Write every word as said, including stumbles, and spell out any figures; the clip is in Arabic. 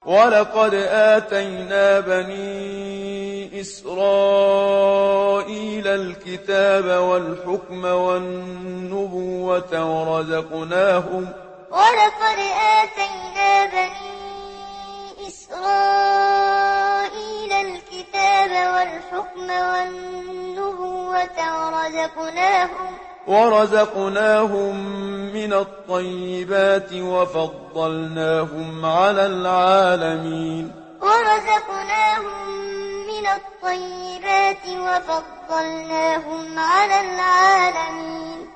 ولقد آتينا بني إسرائيل الكتاب والحكم والنبوة ورزقناهم ولقد آتينا بني إسرائيل الكتاب والحكم والنبوة ورزقناهم ورزقناهم من الطيبات وفضلناهم على العالمين ورزقناهم من الطيبات وفضلناهم على العالمين